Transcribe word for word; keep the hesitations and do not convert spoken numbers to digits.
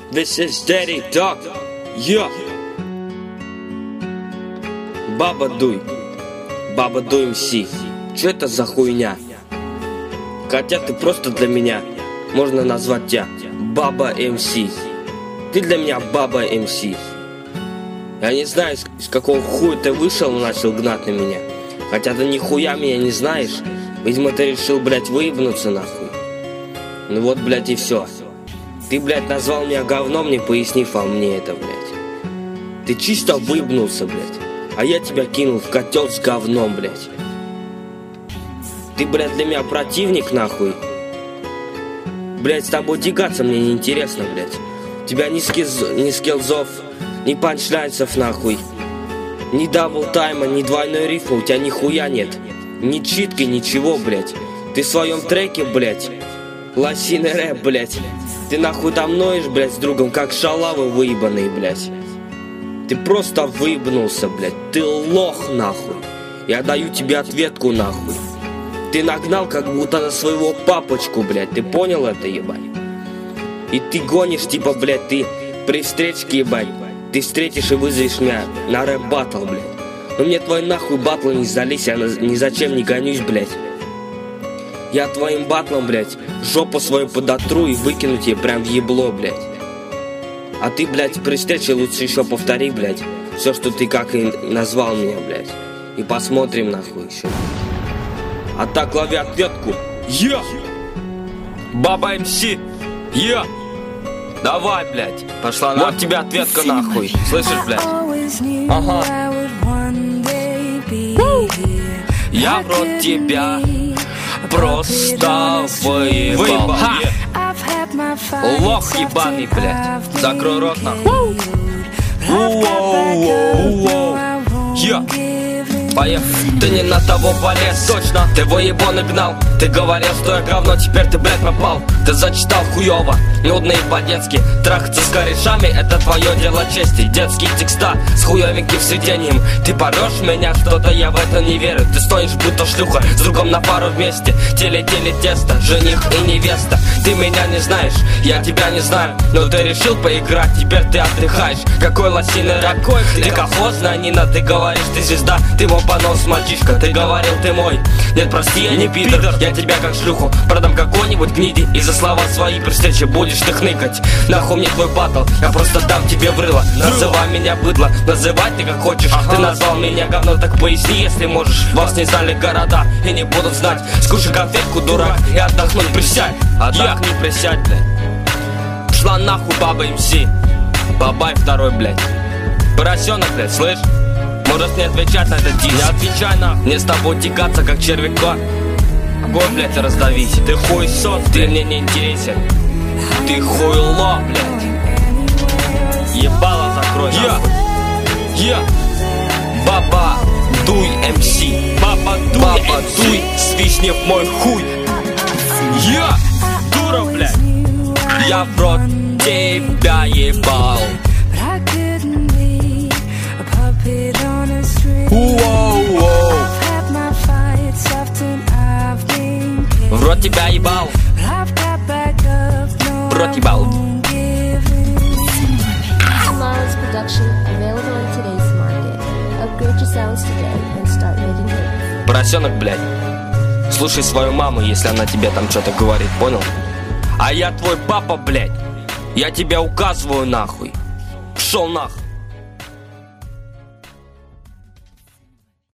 This is Daddy Dog. Yeah. Баба Дуй. Баба Дуй эм си. Чё это за хуйня? Хотя ты просто для меня. Можно назвать тебя Баба эм си. Ты для меня Баба эм си. Я не знаю, с какого хуя ты вышел и начал гнать на меня. Хотя ты нихуя меня не знаешь. Видимо, ты решил, блядь, выебнуться нахуй. Ну вот, блядь, и все. Ты, блядь, назвал меня говном, не пояснив а мне это, блядь. Ты чисто выебнулся, блядь. А я тебя кинул в котел с говном, блядь. Ты, блядь, для меня противник, нахуй. Блядь, с тобой тягаться мне неинтересно, блядь. У тебя ни, скиз... ни скиллзов, ни панчлайнсов, нахуй. Ни даблтайма, ни двойной рифма, у тебя нихуя нет. Ни читки, ничего, блядь. Ты в своем треке, блядь, лосиный рэп, блядь. Ты нахуй там ноешь, блядь, с другом, как шалавы выебанные, блядь. Ты просто выебнулся, блядь. Ты лох, нахуй. Я даю тебе ответку, нахуй. Ты нагнал, как будто на своего папочку, блядь. Ты понял это, ебать? И ты гонишь, типа, блядь, ты при встречке, ебать. Ты встретишь и вызовешь меня на рэп-баттл, блядь. Но мне твой нахуй баттл не залезь, я ни зачем не гонюсь, блядь. Я твоим батлом, блядь, жопу свою подотру и выкину тебе прям в ебло, блядь. А ты, блядь, при встрече лучше еще повтори, блядь, все, что ты как и назвал меня, блядь. И посмотрим, нахуй, еще. А так, лови ответку. Я! Баба эм си! Я! Давай, блядь. Пошла нахуй. Вот тебе ответка, нахуй. Слышишь, блядь? Ага. Я в рот тебя просто выебал. Лох ебаный, блядь. Закрой рот, нахуй. Я. Поехали. Ты не на того полез, точно. Ты выебоны гнал. Ты говорил, что я говно, теперь ты, блядь, попал. Ты зачитал хуёво, нудно и по-детски. Трахаться с корешами, это твое дело чести. Детские текста с хуёвеньким сведением. Ты порёшь меня, что-то я в это не верю. Ты стоишь, будто шлюха, с другом на пару вместе. Теле-теле тесто, жених и невеста. Ты меня не знаешь, я тебя не знаю. Но ты решил поиграть, теперь ты отдыхаешь. Какой лосиный рэп, ты колхозная Нина. Ты говоришь, ты звезда, ты мой понос, мальчишка. Ты говорил, ты мой. Нет, прости, я не пидор. Я тебя как шлюху продам какой-нибудь гниди. И за слова свои при встрече будешь ты хныкать. Нахуй мне твой батл, я просто дам тебе врыло. Называй меня быдло, называй ты как хочешь. Ага. Ты назвал меня говно, так поясни, если можешь. Вас не знали города и не будут знать. Скушай конфетку, дурак, и отдохнуть присядь. Отдохни, я... присядь, блядь. Пошла нахуй баба эм си. Бабай второй, блядь. Поросенок, блядь, слышь? Можешь не отвечать на этот диск. Не отвечай нахуй. Мне с тобой тягаться, как червяка. Огонь, блядь, раздавить. Ты хуй сот, ты мне не интересен. Ты хуйло, блядь. Ебало закрой, нахуй. Я, я. Баба Дуй эм си. Баба Дуй, Баба Дуй, свистни в мой хуй. Я, дура, блядь. Я в рот тебя ебал. Уоу-уоу. В рот тебя ебал. В рот ебал. Tomorrow's production available in today's market. Upgrade your sounds today and start making hits. Поросенок, блядь. Слушай свою маму, если она тебе там что-то говорит, понял? А я твой папа, блядь. Я тебя указываю, нахуй. Пшел нахуй.